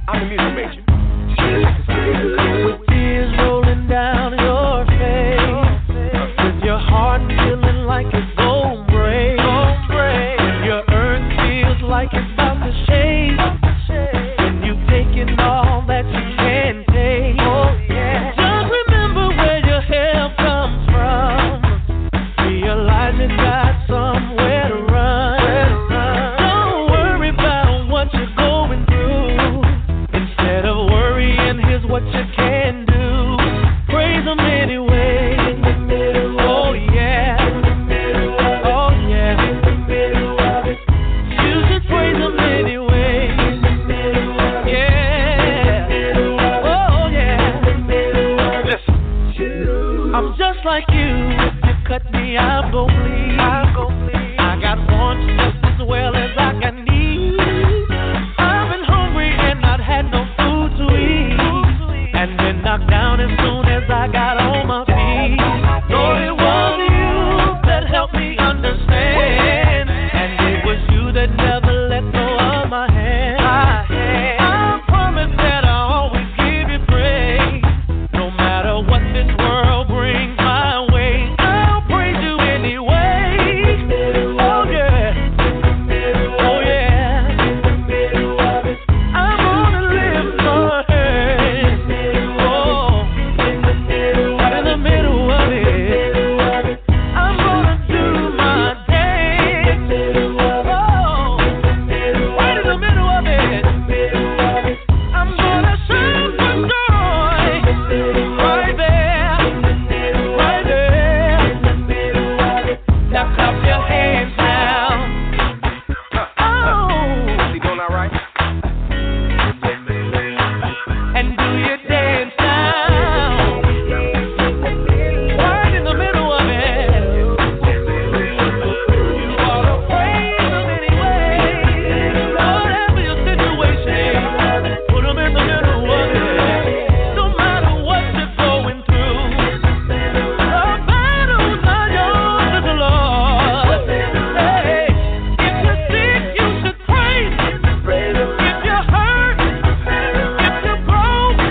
I'm the music major. With tears rolling down your face, with your heart feeling like it's gon' break, when your earth feels like it's about to shake, when you've taken all that you can take. Just remember where your help comes from. Realize you got somewhere to run. Don't worry about what you're going through. Instead of worrying, here's what you can do. Praise Him anyway. Oh yeah. Oh yeah. You should praise Him anyway. Yeah. Oh yeah. Listen. I'm just like you. If you cut me, I'll go bleed. I got wants just as well as I got needs. I've been hungry and not had no food to eat, and been knocked down as soon as I got on my feet. Lord, it was you that helped me understand, and it was you that never let go of my hand. I promise that I'll always give you praise, no matter what this world brings my way. I'll praise you anyway. Oh yeah. Oh yeah. I'm gonna lift my hands. Oh, right in the middle of it. I'm gonna do my dance. Oh, right in the middle of it. I'm gonna shout for joy. Right there. Right there. Now clap your hands now. Oh, You doing all right? and do your dance now. Right in the middle of it. You ought to praise Him anyway. Whatever your situation, put Him in the middle of it. No matter what you're going through, the battle's not yours, it's the Lord. Hey, if you're sick, you should praise Him. If you're hurt, if you're broke,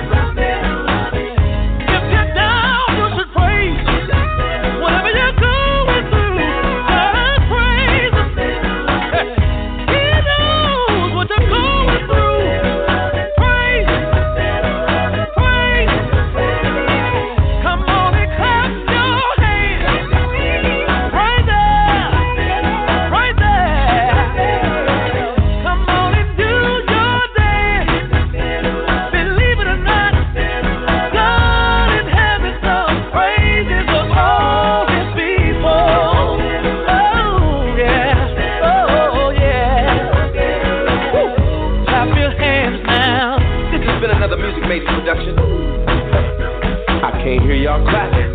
if you're down, you should praise Him. Whatever you're going through, just praise Him. He knows what you're going through. Praise Him. Praise Him. Come on and clap your hands. Right there. Right there. Come on and do your dance. Believe it or not, God in heaven sung praises of all His people. Oh yeah. Oh yeah. Woo. Clap your hands now. This has been another Music Major production. I can't hear y'all clapping.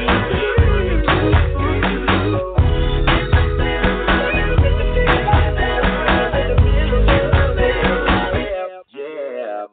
Yeah.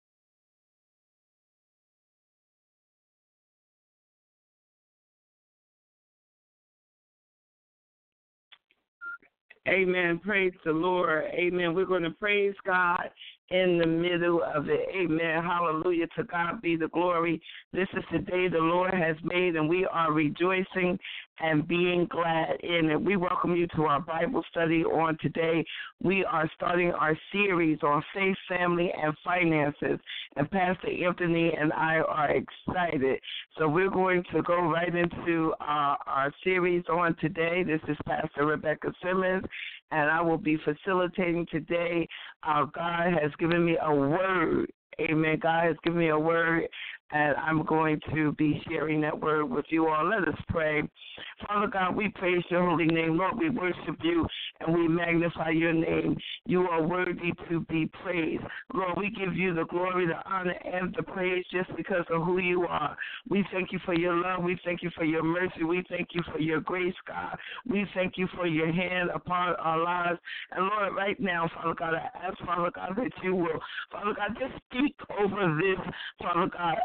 Amen. Praise the Lord. Amen. We're going to praise God in the middle of it. Amen. Hallelujah. To God be the glory. This is the day the Lord has made, and we are rejoicing and being glad in it. We welcome you to our Bible study on today. We are starting our series on faith, family, and finances. And Pastor Anthony and I are excited. So we're going to go right into our series on today. This is Pastor Rebecca Simmons, and I will be facilitating today. God has given me a word. Amen. God has given me a word, and I'm going to be sharing that word with you all. Let us pray. Father God, we praise your holy name. Lord, we worship you and we magnify your name. You are worthy to be praised. Lord, we give you the glory, the honor, and the praise just because of who you are. We thank you for your love. We thank you for your mercy. We thank you for your grace, God. We thank you for your hand upon our lives. And Lord, right now, Father God, I ask, Father God, that you will, Father God, just speak over this, Father God,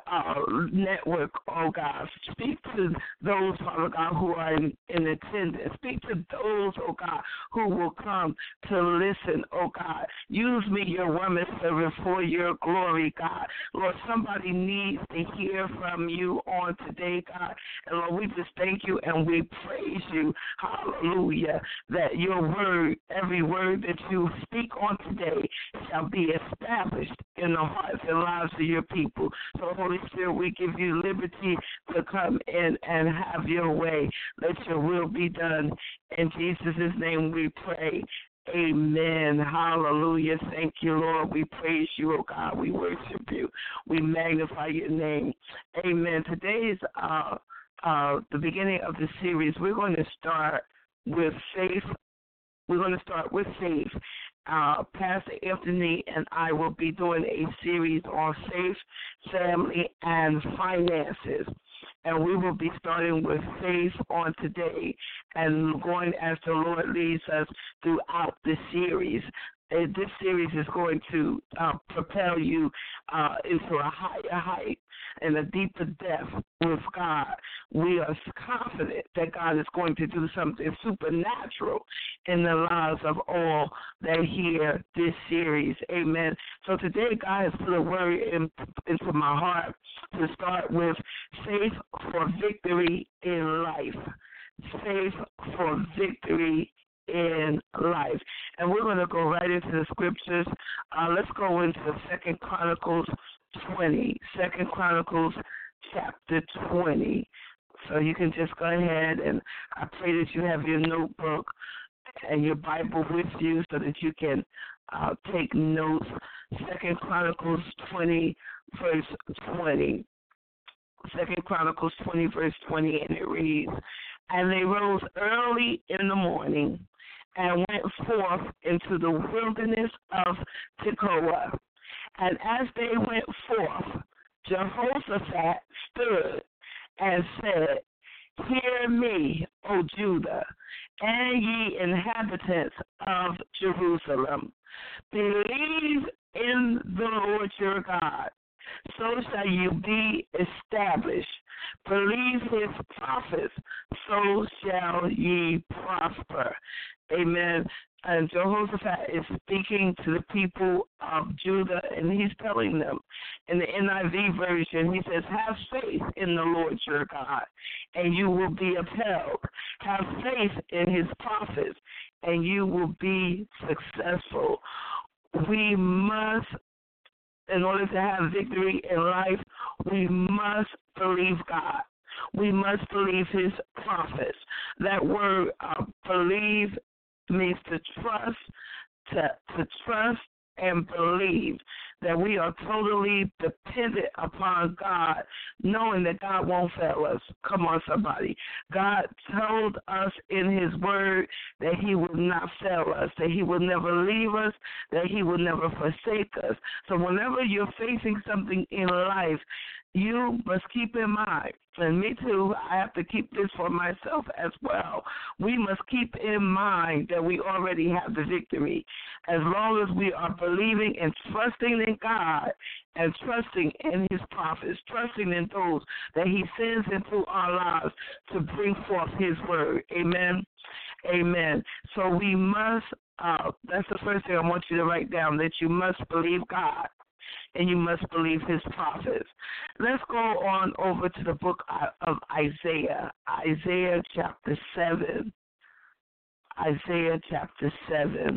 network, oh God. Speak to those, Father God, who are in attendance. Speak to those, oh God, who will come to listen, oh God. Use me, your woman servant, for your glory, God. Lord, somebody needs to hear from you on today, God. And Lord, we just thank you and we praise you, hallelujah, that your word, every word that you speak on today shall be established in the hearts and lives of your people. So, Holy Spirit, we give you liberty to come in and have your way. Let your will be done. In Jesus' name we pray. Amen. Hallelujah. Thank you, Lord. We praise you, oh God. We worship you. We magnify your name. Amen. Today is the beginning of the series. We're going to start with faith. We're going to start with faith. Pastor Anthony and I will be doing a series on faith, family, and finances. And we will be starting with faith on today and going as the Lord leads us throughout the series. This series is going to propel you into a higher height and a deeper depth with God. We are confident that God is going to do something supernatural in the lives of all that hear this series. Amen. So today, God has put a word into my heart to start with faith for victory in life. Faith for victory in life. And we're going to go right into the scriptures. Let's go into 2 Chronicles 20. 2 Chronicles chapter 20. So you can just go ahead, and I pray that you have your notebook and your Bible with you so that you can take notes. 2 Chronicles 20, verse 20. 2 Chronicles 20, verse 20, and it reads, "And they rose early in the morning and went forth into the wilderness of Tekoa. And as they went forth, Jehoshaphat stood and said, Hear me, O Judah, and ye inhabitants of Jerusalem. Believe in the Lord your God, so shall you be established. Believe his prophets, so shall ye prosper." Amen. And Jehoshaphat is speaking to the people of Judah, and he's telling them in the NIV version, he says, have faith in the Lord your God, and you will be upheld. Have faith in his prophets, and you will be successful. We must, in order to have victory in life, we must believe God. We must believe his prophets. That word believe means to trust, to trust and believe that we are totally dependent upon God, knowing that God won't fail us. Come on, somebody. God told us in his word that he will not fail us, that he will never leave us, that he will never forsake us. So whenever you're facing something in life, you must keep in mind, and me too, I have to keep this for myself as well. We must keep in mind that we already have the victory. As long as we are believing and trusting in God and trusting in his prophets, trusting in those that he sends into our lives to bring forth his word. Amen. Amen. So we must, that's the first thing I want you to write down, that you must believe God. And you must believe his prophets. Let's go on over to the book of Isaiah. Isaiah chapter 7. Isaiah chapter 7.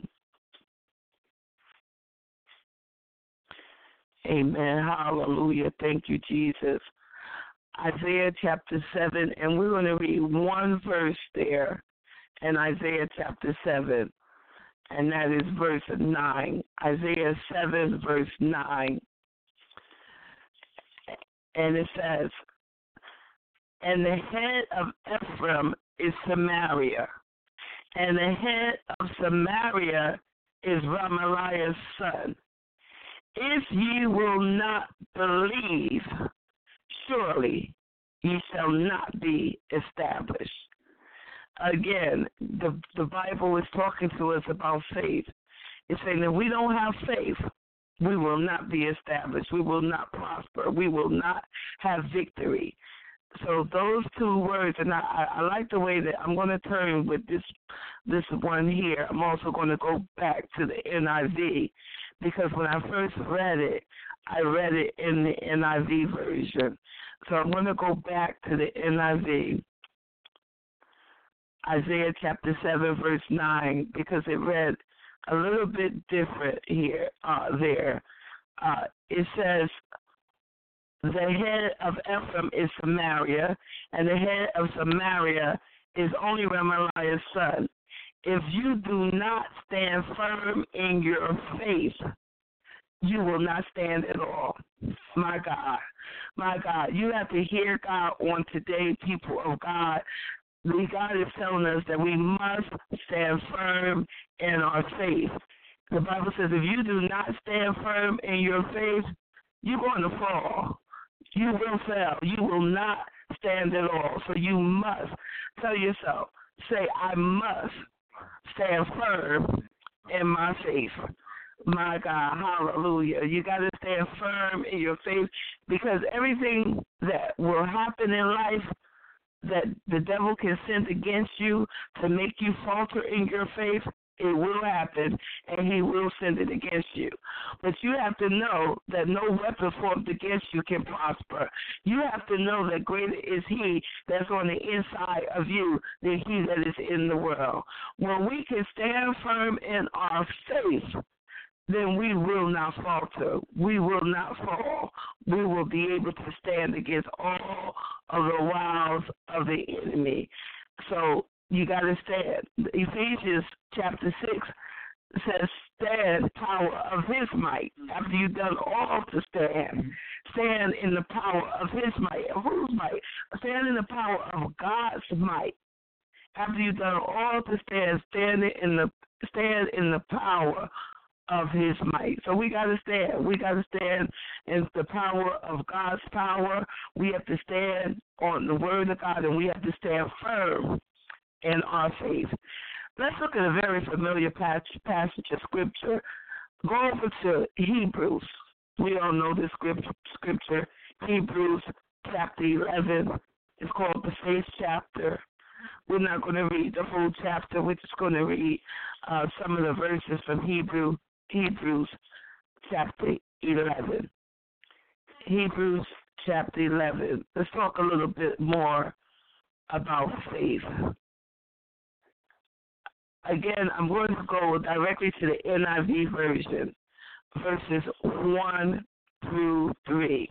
Amen. Hallelujah. Thank you, Jesus. Isaiah chapter 7, and we're going to read one verse there in Isaiah chapter 7. And that is verse 9. Isaiah 7, verse 9. And it says, "And the head of Ephraim is Samaria, and the head of Samaria is Ramaliah's son. If ye will not believe, surely ye shall not be established." Again, the Bible is talking to us about faith. It's saying that we don't have faith, we will not be established. We will not prosper. We will not have victory. So those two words, and I like the way that I'm going to turn with this one here. I'm also going to go back to the NIV, because when I first read it, I read it in the NIV version. So I'm going to go back to the NIV, Isaiah chapter 7, verse 9, because it read a little bit different here, there. It says, the head of Ephraim is Samaria, and the head of Samaria is only Remaliah's son. If you do not stand firm in your faith, you will not stand at all. My God, you have to hear God on today, people of God. God is telling us that we must stand firm in our faith. The Bible says if you do not stand firm in your faith, you're going to fall. You will fail. You will not stand at all. So you must tell yourself, say, I must stand firm in my faith. My God, hallelujah. You got to stand firm in your faith, because everything that will happen in life that the devil can send against you to make you falter in your faith, it will happen, and he will send it against you. But you have to know that no weapon formed against you can prosper. You have to know that greater is he that's on the inside of you than he that is in the world. When we can stand firm in our faith, then we will not falter. We will not fall. We will be able to stand against all of the wiles of the enemy. So you got to stand. Ephesians chapter 6 says, stand power of his might. After you've done all to stand, stand in the power of his might. Whose might? Stand in the power of God's might. After you've done all to stand, stand in the power of his might. So we got to stand. We got to stand in the power of God's power. We have to stand on the word of God, and we have to stand firm in our faith. Let's look at a very familiar passage of Scripture. Go over to Hebrews. We all know this Scripture. Hebrews chapter 11. It's called the faith chapter. We're not going to read the whole chapter. We're just going to read some of the verses from Hebrews chapter 11. Hebrews chapter 11. Let's talk a little bit more about faith. Again, I'm going to go directly to the NIV version, verses 1 through 3.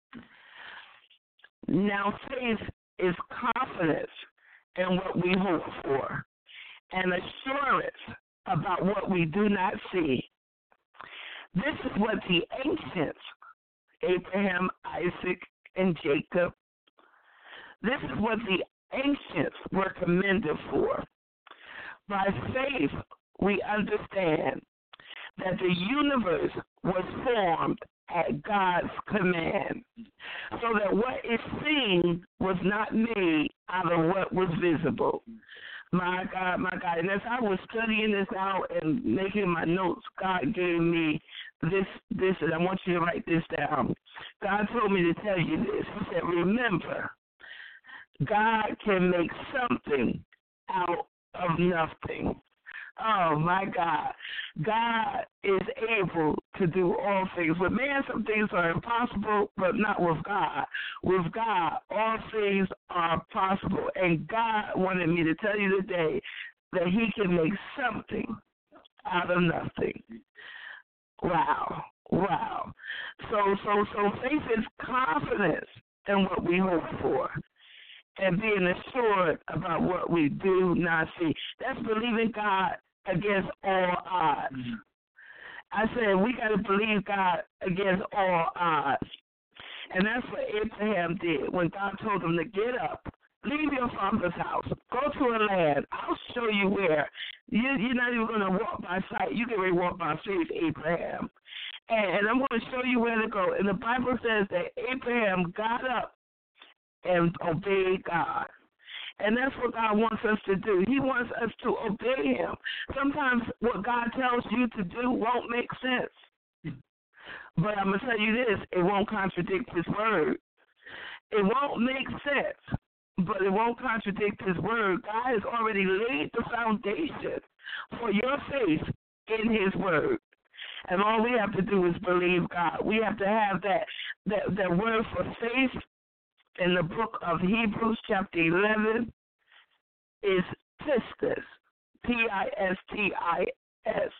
Now, faith is confidence in what we hope for, and assurance about what we do not see. This is what the ancients, Abraham, Isaac, and Jacob, this is what the ancients were commended for. By faith, we understand that the universe was formed at God's command, so that what is seen was not made out of what was visible. My God, my God. And as I was studying this out and making my notes, God gave me this, and I want you to write this down. God told me to tell you this. He said, remember, God can make something out of nothing. Oh, my God. God is able to do all things. With man, some things are impossible, but not with God. With God, all things are possible. And God wanted me to tell you today that he can make something out of nothing. Wow. Wow. So faith is confidence in what we hope for, and being assured about what we do not see. That's believing God against all odds. Mm-hmm. I said we got to believe God against all odds. And that's what Abraham did when God told him to get up, leave your father's house, go to a land. I'll show you where. You're not even going to walk by sight. You can walk by faith, Abraham. And I'm going to show you where to go. And the Bible says that Abraham got up and obey God. And that's what God wants us to do. He wants us to obey him. Sometimes what God tells you to do won't make sense. But I'm going to tell you this, it won't contradict his word. It won't make sense, but it won't contradict his word. God has already laid the foundation for your faith in his word. And all we have to do is believe God. We have to have that word for faith in the book of Hebrews chapter 11 is pistis, P-I-S-T-I-S,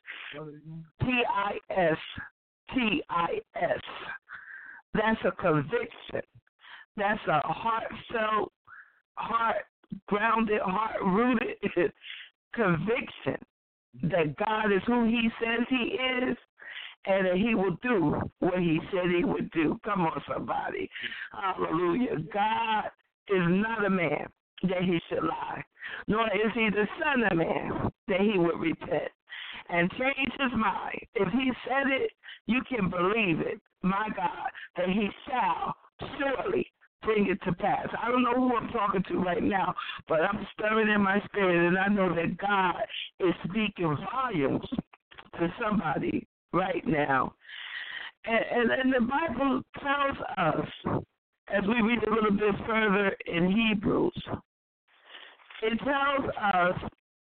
P-I-S-T-I-S. That's a conviction. That's a heartfelt, heart-grounded, heart-rooted conviction that God is who he says he is and that he will do what he said he would do. Come on, somebody. Hallelujah. God is not a man that he should lie, nor is he the son of man that he would repent and change his mind. If he said it, you can believe it, my God, that he shall surely bring it to pass. I don't know who I'm talking to right now, but I'm stirring in my spirit, and I know that God is speaking volumes to somebody right now. And the Bible tells us, as we read a little bit further in Hebrews, it tells us,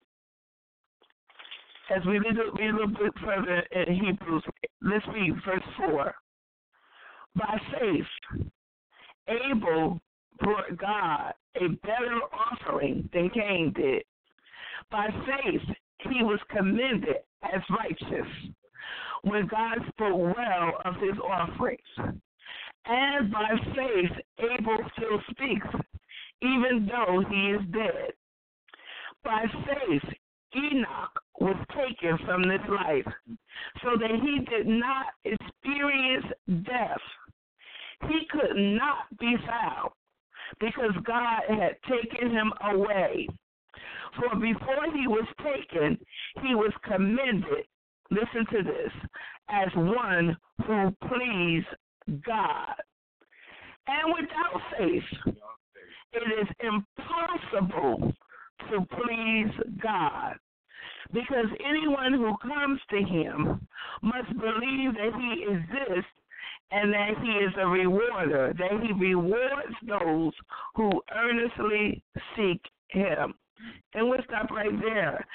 as we read a little bit further in Hebrews, let's read verse 4. By faith, Abel brought God a better offering than Cain did. By faith, he was commended as righteous when God spoke well of his offerings. And by faith, Abel still speaks, even though he is dead. By faith, Enoch was taken from this life so that he did not experience death. He could not be found because God had taken him away. For before he was taken, he was commended, listen to this, as one who pleased God. And without faith, it is impossible to please God, because anyone who comes to him must believe that he exists and that he is a rewarder, that he rewards those who earnestly seek him. And we'll stop right there.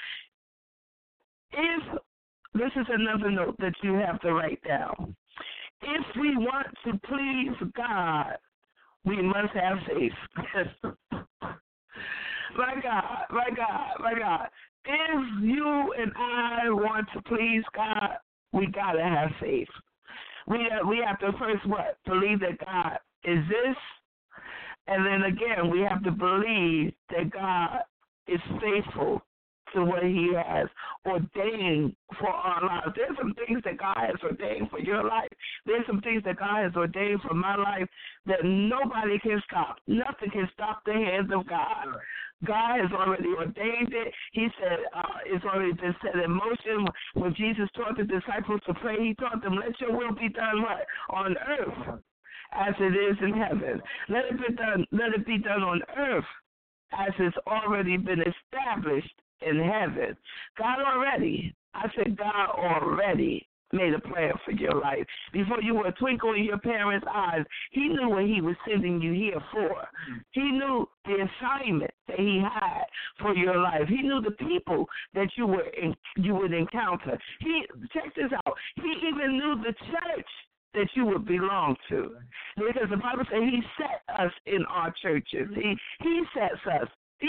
This is another note that you have to write down. If we want to please God, we must have faith. My God, my God, my God. If you and I want to please God, we got to have faith. We have to first what? Believe that God exists. And then again, we have to believe that God is faithful to what he has ordained for our lives. There's some things that God has ordained for your life. There's some things that God has ordained for my life that nobody can stop. Nothing can stop the hands of God. God has already ordained it. He said it's already been set in motion. When Jesus taught the disciples to pray, he taught them, let your will be done what? On earth as it is in heaven. Let it be done on earth as it's already been established in heaven. God already made a plan for your life. Before you were a twinkle in your parents' eyes, he knew what he was sending you here for. He knew the assignment that he had for your life. He knew the people that you would encounter. Check this out. He even knew the church that you would belong to. Because the Bible says he set us in our churches. He sets us.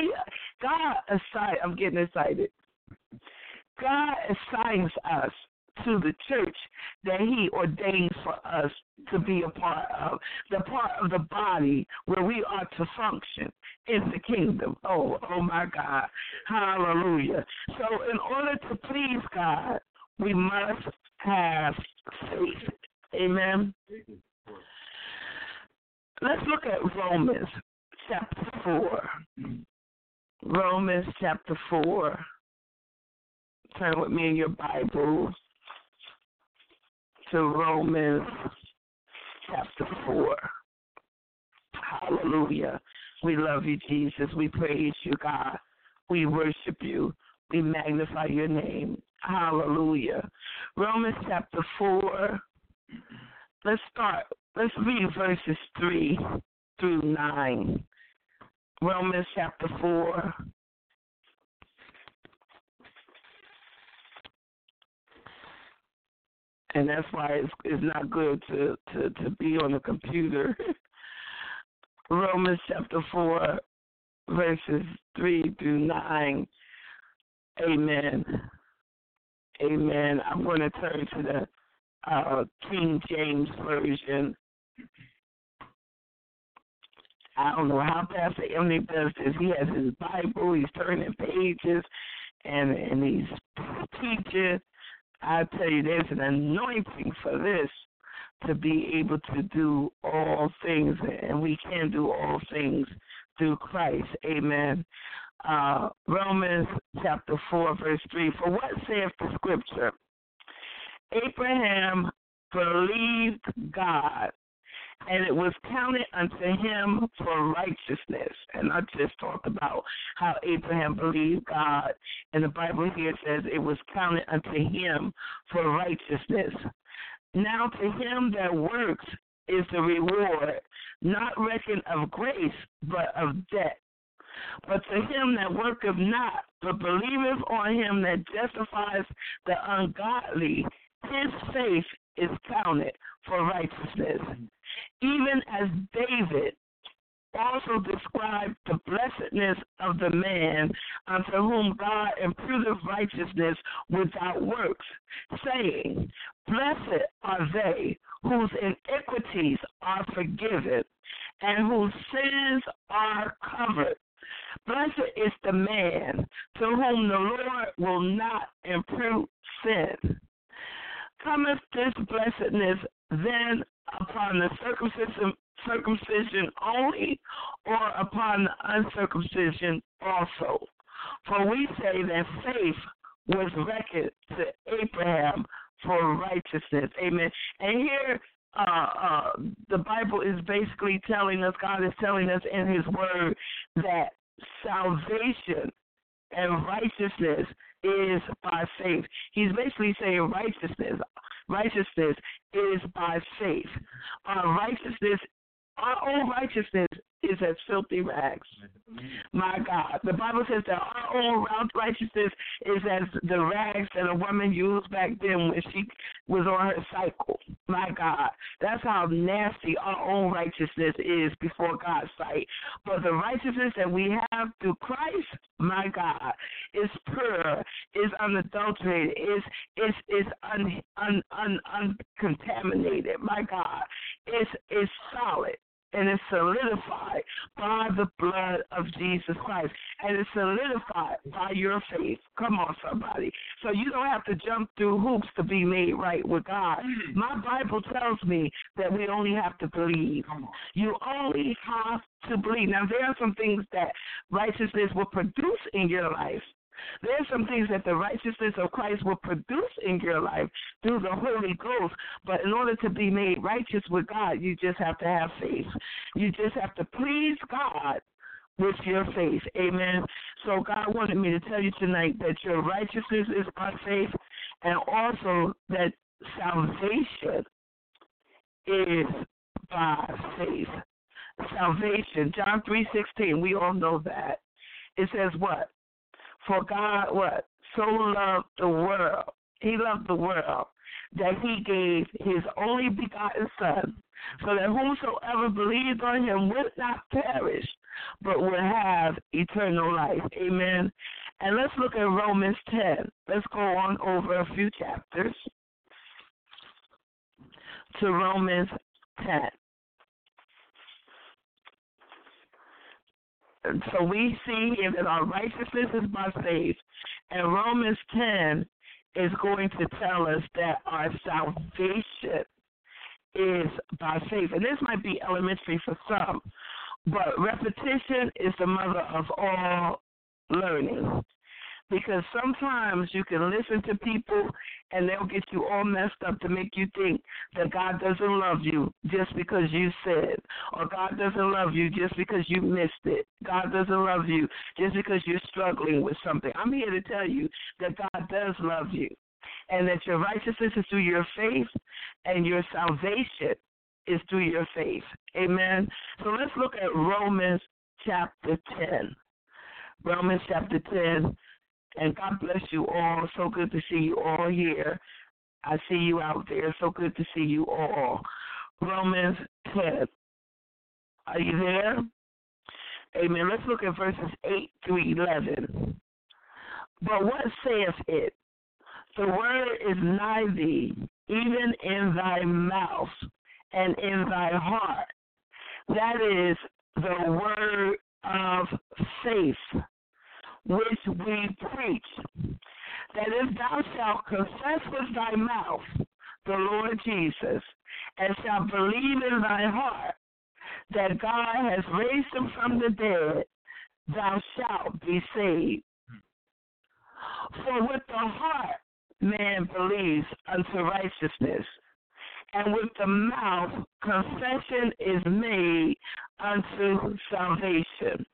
I'm getting excited. God assigns us to the church that he ordains for us to be a part of the body where we are to function in the kingdom. Oh my God. Hallelujah. So in order to please God, we must have faith. Amen. Let's look at Romans chapter 4. Romans chapter 4. Turn with me in your Bible to Romans chapter 4. Hallelujah. We love you, Jesus. We praise you, God. We worship you. We magnify your name. Hallelujah. Romans chapter 4, let's start. Let's read verses 3 through 9. Romans chapter 4. And that's why it's not good to be on the computer. Romans chapter 4, verses 3 through 9. Amen. Amen. I'm going to turn to the King James Version. I don't know how Pastor Emily does this. He has his Bible, he's turning pages, and he's teaching. I tell you, there's an anointing for this, to be able to do all things, and we can do all things through Christ. Amen. Romans chapter 4, verse 3. For what saith the scripture? Abraham believed God, and it was counted unto him for righteousness. And I just talked about how Abraham believed God, and the Bible here says it was counted unto him for righteousness. Now to him that works is the reward, not reckoned of grace, but of debt. But to him that worketh not, but believeth on him that justifies the ungodly, his faith is counted for righteousness. Even as David also described the blessedness of the man unto whom God imputeth righteousness without works, saying, Blessed are they whose iniquities are forgiven and whose sins are covered. Blessed is the man to whom the Lord will not impute sin. Cometh this blessedness then upon the circumcision only, or upon the uncircumcision also? For we say that faith was reckoned to Abraham for righteousness. Amen. And here the Bible is basically telling us, God is telling us in his word, that salvation and righteousness is by faith. He's basically saying righteousness is by faith. Our own righteousness is as filthy rags. My God. The Bible says that our own righteousness is as the rags that a woman used back then when she was on her cycle. My God. That's how nasty our own righteousness is before God's sight. But the righteousness that we have through Christ, my God, is pure, is unadulterated, is uncontaminated. My God. It's solid. And it's solidified by the blood of Jesus Christ. And it's solidified by your faith. Come on, somebody. So you don't have to jump through hoops to be made right with God. My Bible tells me that we only have to believe. You only have to believe. Now, there are some things that righteousness will produce in your life. There's some things that the righteousness of Christ will produce in your life through the Holy Ghost. But in order to be made righteous with God, you just have to have faith. You just have to please God with your faith. Amen. So God wanted me to tell you tonight that your righteousness is by faith, and also that salvation is by faith. Salvation, John 3:16, we all know that. It says what? For God, what? So loved the world. He loved the world that he gave his only begotten Son, so that whosoever believed on him would not perish, but would have eternal life. Amen. And let's look at Romans 10. Let's go on over a few chapters to Romans 10. So we see here that our righteousness is by faith, and Romans 10 is going to tell us that our salvation is by faith. And this might be elementary for some, but repetition is the mother of all learning. Because sometimes you can listen to people and they'll get you all messed up to make you think that God doesn't love you just because you said, or God doesn't love you just because you missed it. God doesn't love you just because you're struggling with something. I'm here to tell you that God does love you. and that your righteousness is through your faith, and your salvation is through your faith. Amen. So let's look at Romans chapter 10. Romans chapter 10. And God bless you all. So good to see you all here. I see you out there. So good to see you all. Romans 10. Are you there? Amen. Let's look at verses 8 through 11. But what saith it? The word is nigh thee, even in thy mouth and in thy heart. That is the word of faith, which we preach, that if thou shalt confess with thy mouth the Lord Jesus, and shalt believe in thy heart that God has raised him from the dead, thou shalt be saved. For with the heart man believes unto righteousness, and with the mouth confession is made unto salvation.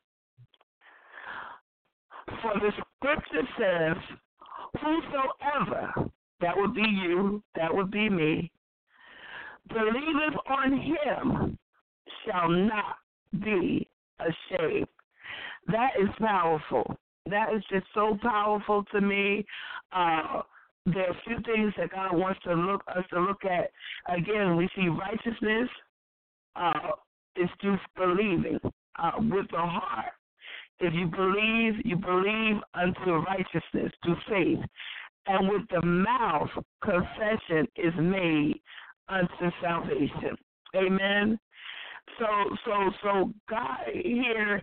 For the scripture says, whosoever, that would be you, that would be me, believeth on him shall not be ashamed. That is powerful. That is just so powerful to me. There are a few things that God wants us to look at. Again, we see righteousness is through believing with the heart. If you believe unto righteousness through faith. And with the mouth, confession is made unto salvation. Amen. So God here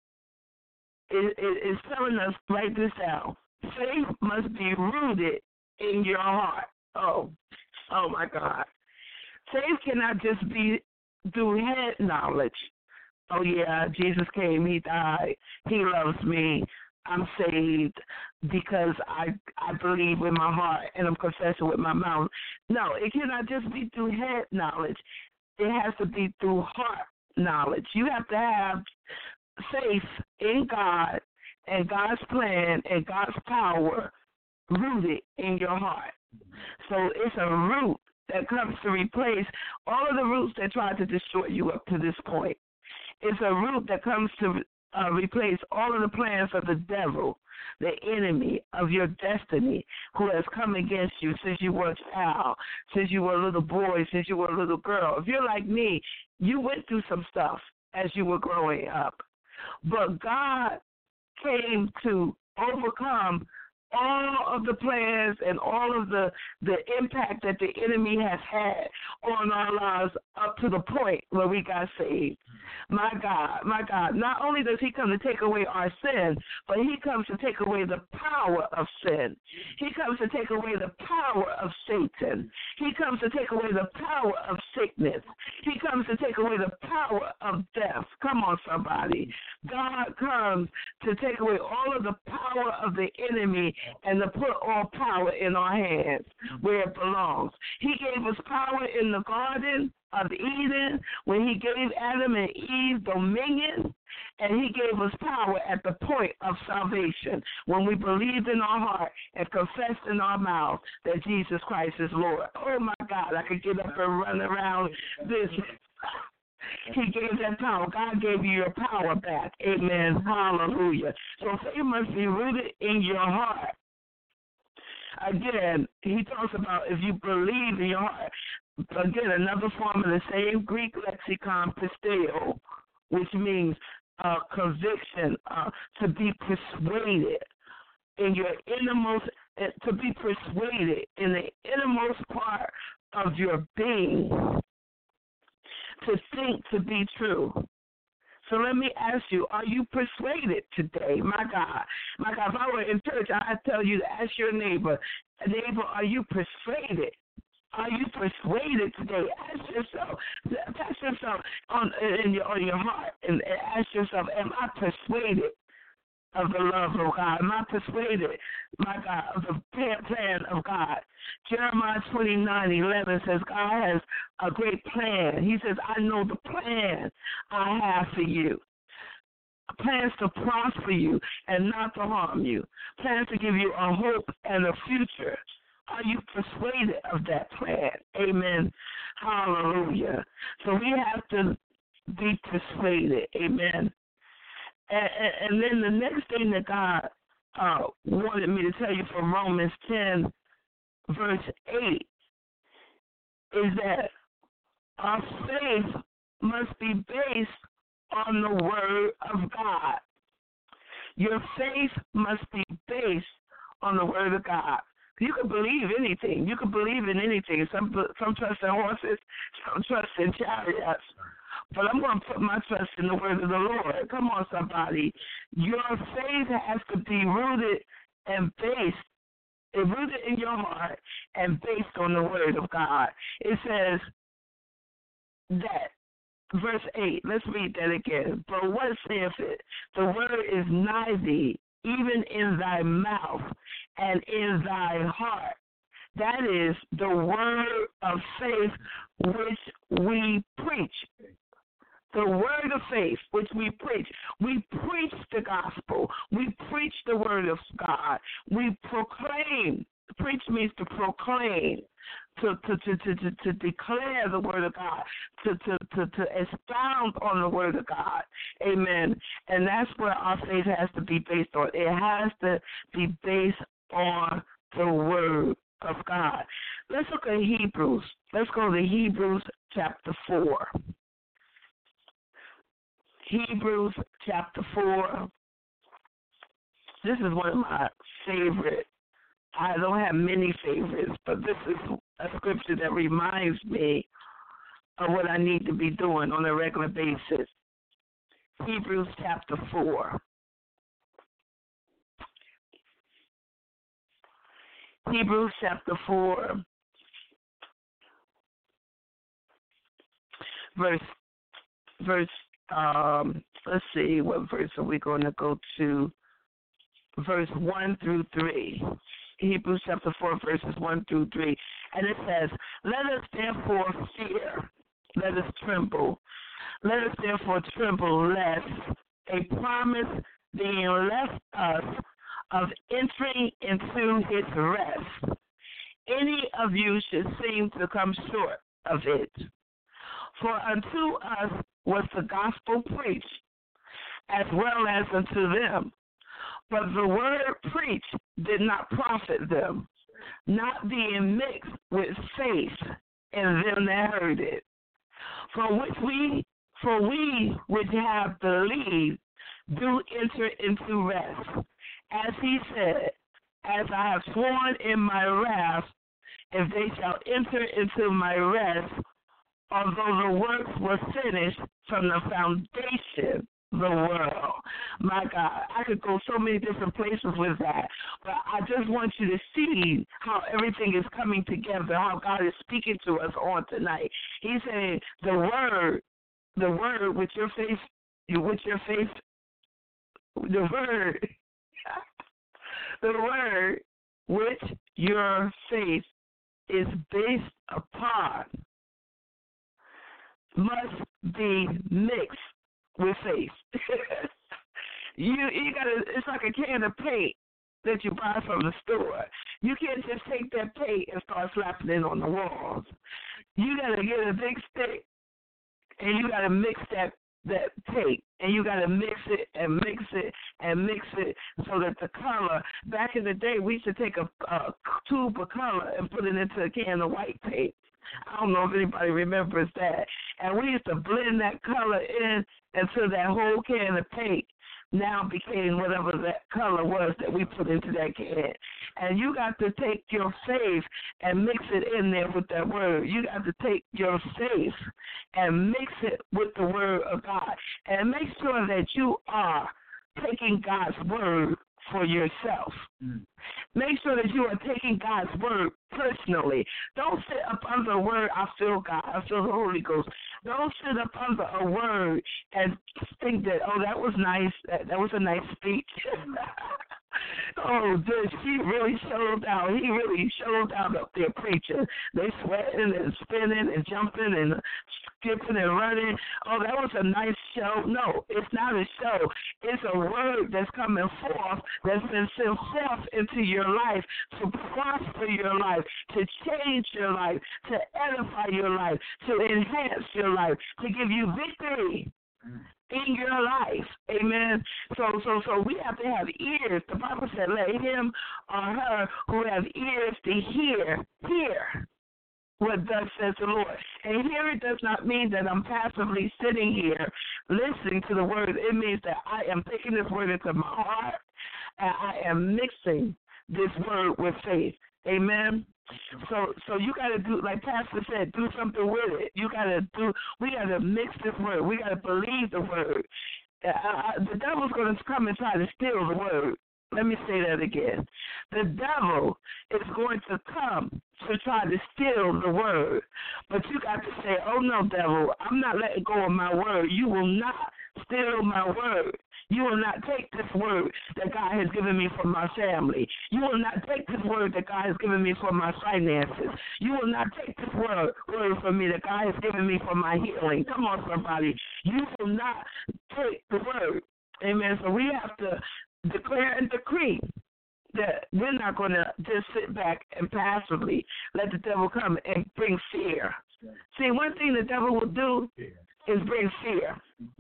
is telling us, write this down. Faith must be rooted in your heart. Oh my God. Faith cannot just be through head knowledge. Oh yeah, Jesus came, he died, he loves me, I'm saved because I believe with my heart and I'm confessing with my mouth. No, it cannot just be through head knowledge. It has to be through heart knowledge. You have to have faith in God and God's plan and God's power rooted in your heart. So it's a root that comes to replace all of the roots that tried to destroy you up to this point. It's a root that comes to replace all of the plans of the devil, the enemy of your destiny, who has come against you since you were a child, since you were a little boy, since you were a little girl. If you're like me, you went through some stuff as you were growing up. But God came to overcome all of the plans and all of the impact that the enemy has had on our lives up to the point where we got saved. My God, not only does he come to take away our sin, but he comes to take away the power of sin. He comes to take away the power of Satan. He comes to take away the power of sickness. He comes to take away the power of death. Come on, somebody. God comes to take away all of the power of the enemy and to put all power in our hands where it belongs. He gave us power in the Garden of Eden when he gave Adam and Eve dominion, and he gave us power at the point of salvation when we believed in our heart and confessed in our mouth that Jesus Christ is Lord. Oh, my God, I could get up and run around this. He gave that power. God gave you your power back. Amen. Hallelujah. So faith must be rooted in your heart. Again, he talks about if you believe in your heart. Again, another form of the same Greek lexicon, pisteo, which means conviction, to be persuaded in your innermost, to be persuaded in the innermost part of your being, to think to be true. So let me ask you, are you persuaded today? My God, if I were in church, I'd tell you to ask your neighbor, are you persuaded? Are you persuaded today? Ask yourself on your heart and ask yourself, am I persuaded of the love of God? Am I persuaded, my God, of the plan of God? Jeremiah 29:11 says God has a great plan. He says, I know the plan I have for you. Plans to prosper you and not to harm you. Plans to give you a hope and a future. Are you persuaded of that plan? Amen. Hallelujah. So we have to be persuaded. Amen. And then the next thing that God wanted me to tell you from Romans 10, verse 8, is that our faith must be based on the Word of God. Your faith must be based on the Word of God. You can believe anything. You can believe in anything. Some trust in horses, some trust in chariots. But I'm going to put my trust in the Word of the Lord. Come on, somebody. Your faith has to be rooted and based, rooted in your heart and based on the Word of God. It says that, verse 8, let's read that again. But what saith it? The Word is nigh thee, even in thy mouth and in thy heart. That is the word of faith which we preach. The word of faith which we preach. We preach the gospel. We preach the word of God. We proclaim. Preach means to proclaim, to declare the word of God, to expound on the word of God. Amen. And that's where our faith has to be based on. It has to be based on the word of God. Let's look at Hebrews. Let's go to Hebrews chapter 4. Hebrews chapter 4. This is one of my favorite. I don't have many favorites, but this is a scripture that reminds me of what I need to be doing on a regular basis. Hebrews chapter 4. Hebrews chapter 4, verse, let's see, what verse are we going to go to? Verse 1 through 3. Hebrews chapter 4, verses 1 through 3. And it says, let us therefore fear, let us tremble. Let us therefore tremble, lest a promise being left us of entering into his rest, any of you should seem to come short of it. For unto us was the gospel preached, as well as unto them. But the word preached did not profit them, not being mixed with faith in them that heard it. For we which have believed do enter into rest. As he said, as I have sworn in my wrath, if they shall enter into my rest, although the works were finished from the foundation of the world. My God, I could go so many different places with that, but I just want you to see how everything is coming together, how God is speaking to us on tonight. He's saying the word with your faith, the word which your faith is based upon must be mixed with faith. you gotta. It's like a can of paint that you buy from the store. You can't just take that paint and start slapping it on the walls. You gotta get a big stick and you gotta mix that paint, and you got to mix it and mix it and mix it so that the color, back in the day, we used to take a tube of color and put it into a can of white paint. I don't know if anybody remembers that. And we used to blend that color in until that whole can of paint now became whatever that color was that we put into that can. And you got to take your faith and mix it in there with that word. You got to take your faith and mix it with the word of God. And make sure that you are taking God's word for yourself. Make sure that you are taking God's word personally. Don't sit up under a word, I feel God, I feel the Holy Ghost. Don't sit up under a word and think that, oh, that was nice, that was a nice speech. Oh, dude, he really showed out. He really showed out up there preaching. They sweating and spinning and jumping and skipping and running. Oh, that was a nice show. No, it's not a show. It's a word that's coming forth, that's been sent forth into your life to prosper your life, to change your life, to edify your life, to enhance your life, to give you victory in your life. Amen. So we have to have ears. The Bible said, let him or her who have ears to hear what thus says the Lord. And here it does not mean that I'm passively sitting here listening to the word. It means that I am taking this word into my heart and I am mixing this word with faith. Amen. So you got to do, like Pastor said, do something with it. We got to mix this word. We got to believe the word. The devil's going to come and try to steal the word. Let me say that again. The devil is going to come to try to steal the word. But you got to say, oh, no, devil, I'm not letting go of my word. You will not steal my word. You will not take this word that God has given me for my family. You will not take this word that God has given me for my finances. You will not take this word from me that God has given me for my healing. Come on, somebody. You will not take the word. Amen. So we have to declare and decree that we're not going to just sit back and passively let the devil come and bring fear. See, one thing the devil will do is bring fear.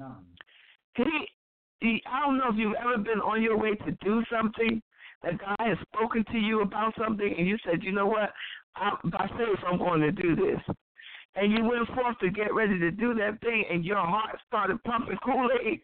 I don't know if you've ever been on your way to do something, that God has spoken to you about something, and you said, you know what, by faith I'm going to do this. And you went forth to get ready to do that thing, and your heart started pumping Kool-Aid.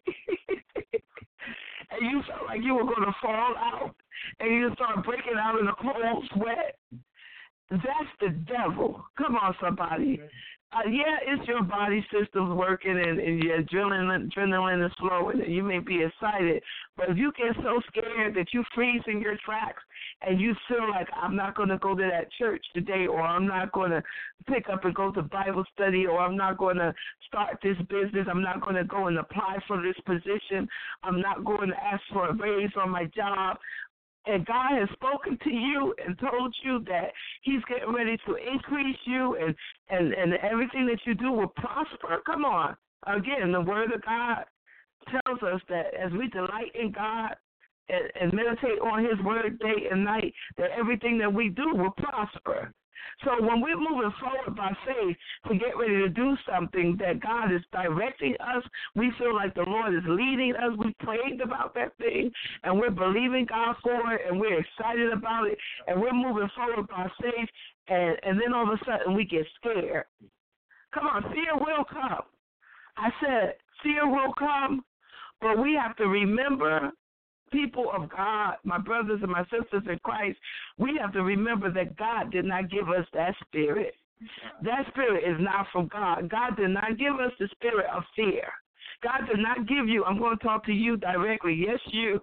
And you felt like you were going to fall out, and you start breaking out in a cold sweat. That's the devil. Come on, somebody. Yeah, it's your body systems working and your adrenaline is flowing and you may be excited. But if you get so scared that you freeze in your tracks and you feel like I'm not going to go to that church today, or I'm not going to pick up and go to Bible study, or I'm not going to start this business, I'm not going to go and apply for this position, I'm not going to ask for a raise on my job, and God has spoken to you and told you that he's getting ready to increase you and everything that you do will prosper. Come on. Again, the word of God tells us that as we delight in God and meditate on his word day and night, that everything that we do will prosper. So when we're moving forward by faith to get ready to do something that God is directing us, we feel like the Lord is leading us. We prayed about that thing, and we're believing God for it, and we're excited about it, and we're moving forward by faith, and then all of a sudden we get scared. Come on, fear will come. I said fear will come, but we have to remember, people of God, my brothers and my sisters in Christ, we have to remember that God did not give us that spirit. That spirit is not from God. God did not give us the spirit of fear. God did not give you, I'm going to talk to you directly, yes you.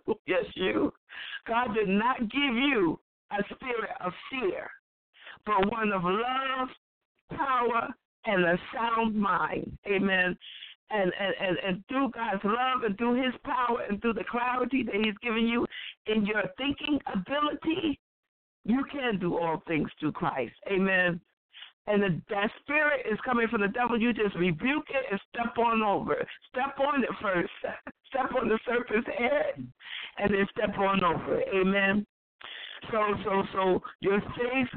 God did not give you a spirit of fear, but one of love, power, and a sound mind. Amen. And through God's love and through his power and through the clarity that he's given you in your thinking ability, you can do all things through Christ. Amen. And that spirit is coming from the devil. You just rebuke it and step on over. Step on it first. Step on the serpent's head and then step on over. Amen. So your faith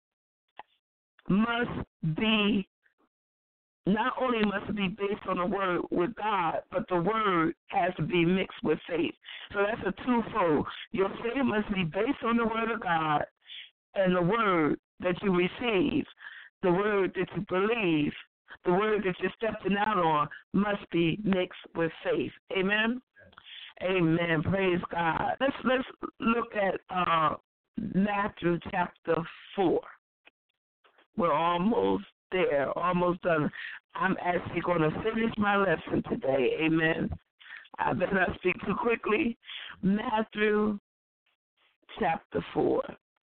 must be, not only must it be based on the word with God, but the word has to be mixed with faith. So that's a twofold. Your faith must be based on the word of God, and the word that you receive, the word that you believe, the word that you're stepping out on must be mixed with faith. Amen? Amen. Praise God. Let's look at Matthew chapter 4. We're almost there, almost done. I'm actually going to finish my lesson today. Amen. I better not speak too quickly. Matthew chapter 4.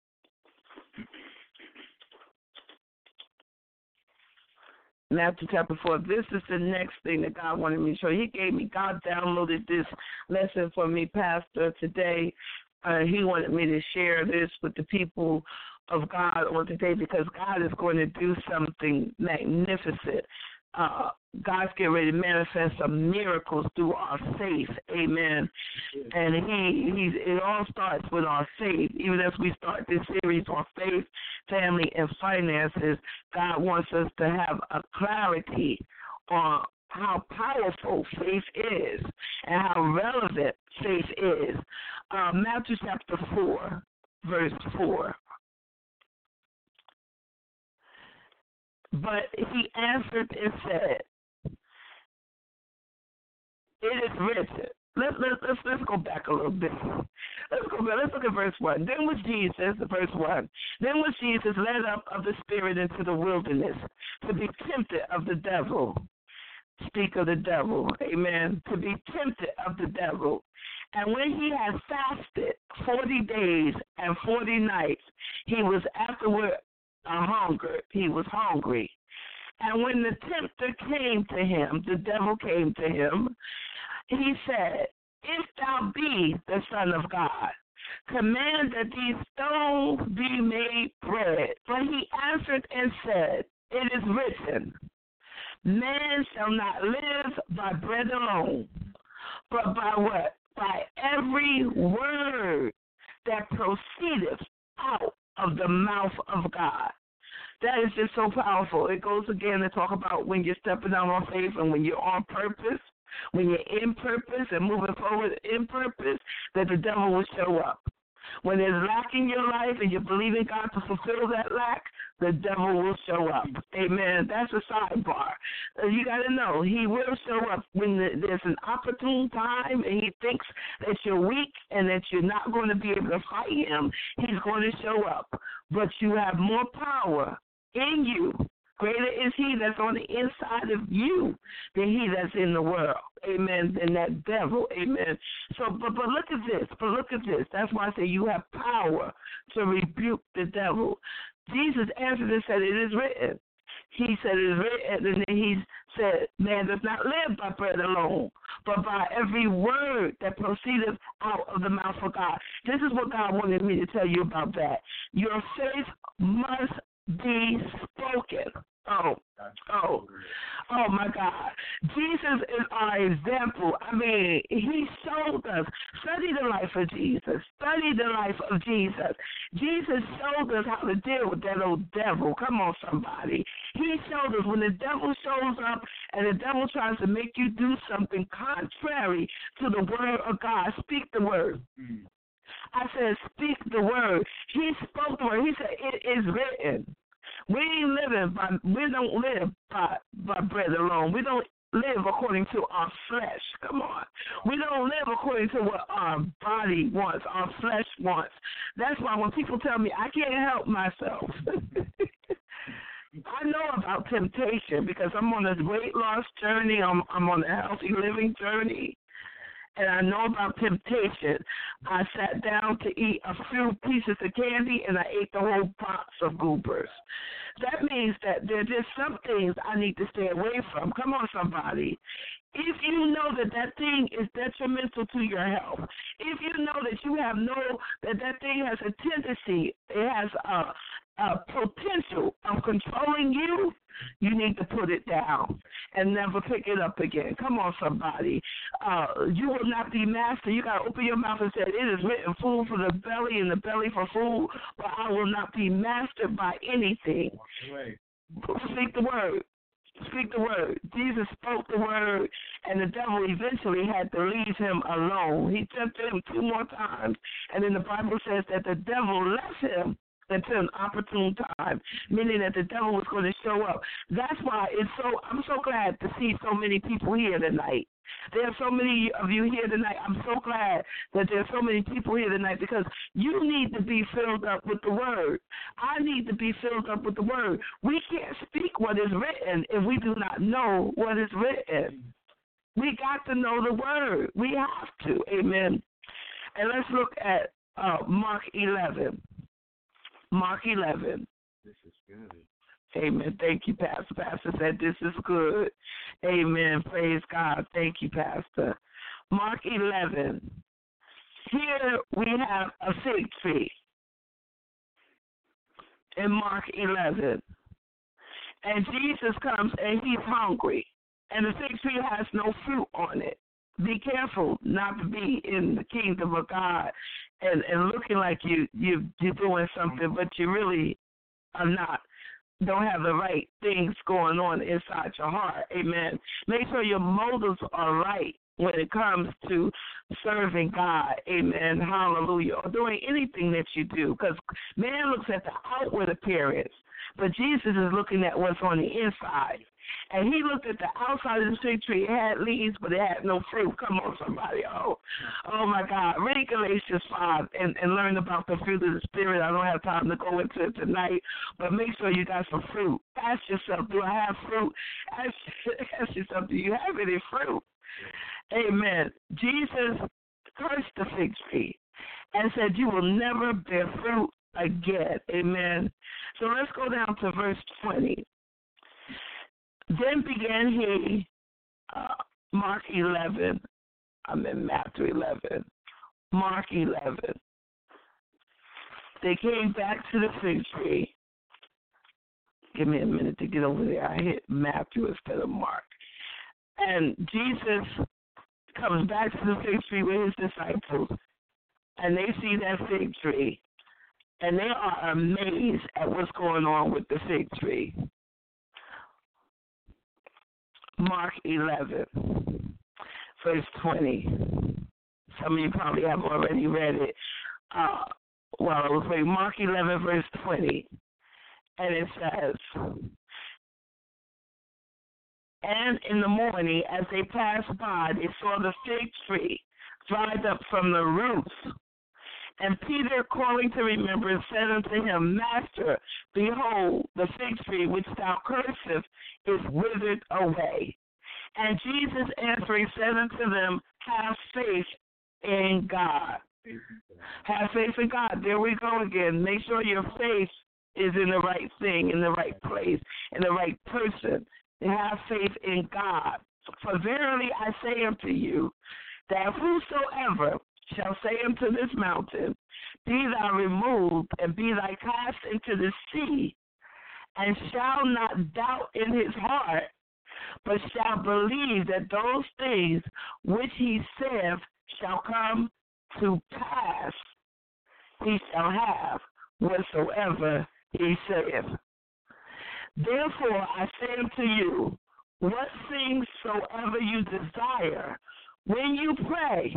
Matthew chapter 4. This is the next thing that God wanted me to show. God downloaded this lesson for me, Pastor, today. he wanted me to share this with the people of God on today because God is going to do something magnificent. God's getting ready to manifest some miracles through our faith. Amen. And it all starts with our faith. Even as we start this series on faith, family, and finances, God wants us to have a clarity on how powerful faith is and how relevant faith is. Matthew chapter 4, verse 4. But he answered and said, "It is written." Let's go back a little bit. Let's go back. Let's look at verse 1. Then was Jesus, verse 1. Then was Jesus led up of the Spirit into the wilderness to be tempted of the devil. Speak of the devil, amen. To be tempted of the devil. And when he had fasted 40 days and 40 nights, he was afterward he was hungry. And when the tempter came to him, the devil came to him, he said, "If thou be the Son of God, command that these stones be made bread." But he answered and said, "It is written, man shall not live by bread alone, but by what? By every word that proceedeth out of the mouth of God." That is just so powerful. It goes again to talk about when you're stepping out on faith and when you're on purpose, when you're in purpose and moving forward in purpose, that the devil will show up. When there's lack in your life and you're believing God to fulfill that lack, the devil will show up. Amen. That's a sidebar. You got to know, he will show up when there's an opportune time and he thinks that you're weak and that you're not going to be able to fight him. He's going to show up. But you have more power in you. Greater is he that's on the inside of you than he that's in the world. Amen. Than that devil. Amen. So, but look at this. But look at this. That's why I say you have power to rebuke the devil. Jesus answered and said, "It is written." He said, "It is written," and then he said, "Man does not live by bread alone, but by every word that proceedeth out of the mouth of God." This is what God wanted me to tell you about that. Your faith must be spoken. Oh my God. Jesus is our example. I mean, he showed us. Study the life of Jesus. Study the life of Jesus. Jesus showed us how to deal with that old devil. Come on, somebody. He showed us when the devil shows up and the devil tries to make you do something contrary to the word of God, speak the word. I said, speak the word. He spoke the word. He said, "It is written." We don't live by bread alone. We don't live according to our flesh. Come on. We don't live according to what our body wants, our flesh wants. That's why when people tell me I can't help myself, I know about temptation because I'm on a weight loss journey. I'm on a healthy living journey. And I know about temptation. I sat down to eat a few pieces of candy, and I ate the whole box of Goobers. That means that there's just some things I need to stay away from. Come on, somebody. If you know that thing is detrimental to your health, if you know that that thing has a tendency, it has a potential of controlling you, you need to put it down and never pick it up again. Come on, somebody. You will not be master. You got to open your mouth and say, "It is written, food for the belly and the belly for food, but I will not be mastered by anything." Speak the word. Speak the word. Jesus spoke the word, and the devil eventually had to leave him alone. He tempted him 2 more times, and then the Bible says that the devil left him until an opportune time, meaning that the devil was going to show up. That's why I'm so glad to see so many people here tonight. There are so many of you here tonight. I'm so glad that there are so many people here tonight because you need to be filled up with the word. I need to be filled up with the word. We can't speak what is written if we do not know what is written. We got to know the word. We have to. Amen. And let's look at Mark 11. Mark 11. This is good. Amen. Thank you, Pastor. Pastor said this is good. Amen. Praise God. Thank you, Pastor. Mark 11. Here we have a fig tree in Mark 11. And Jesus comes and he's hungry. And the fig tree has no fruit on it. Be careful not to be in the kingdom of God and looking like you're doing something, but you really are not. Don't have the right things going on inside your heart. Amen. Make sure your motives are right when it comes to serving God. Amen. Hallelujah. Or doing anything that you do. Because man looks at the outward appearance, but Jesus is looking at what's on the inside. And he looked at the outside of the fig tree. It had leaves, but it had no fruit. Come on, somebody. Oh my God. Read Galatians 5 and learn about the fruit of the Spirit. I don't have time to go into it tonight, but make sure you got some fruit. Ask yourself, do I have fruit? Ask yourself, do you have any fruit? Amen. Jesus cursed the fig tree and said, you will never bear fruit again. Amen. So let's go down to verse 20. Then began he, Mark 11, I'm in Matthew 11, Mark 11. They came back to the fig tree. Give me a minute to get over there. I hit Matthew instead of Mark. And Jesus comes back to the fig tree with his disciples, and they see that fig tree, and they are amazed at what's going on with the fig tree. Mark 11, verse 20. Some of you probably have already read it. I was reading Mark 11, verse 20. And it says, and in the morning, as they passed by, they saw the fig tree dried up from the roots. And Peter, calling to remembrance, said unto him, Master, behold, the fig tree which thou cursest is withered away. And Jesus answering said unto them, have faith in God. Have faith in God. There we go again. Make sure your faith is in the right thing, in the right place, in the right person. Have faith in God. For verily I say unto you, that whosoever shall say unto this mountain, be thou removed, and be thou cast into the sea, and shall not doubt in his heart, but shall believe that those things which he saith shall come to pass, he shall have whatsoever he saith. Therefore I say unto you, what things soever you desire, when you pray,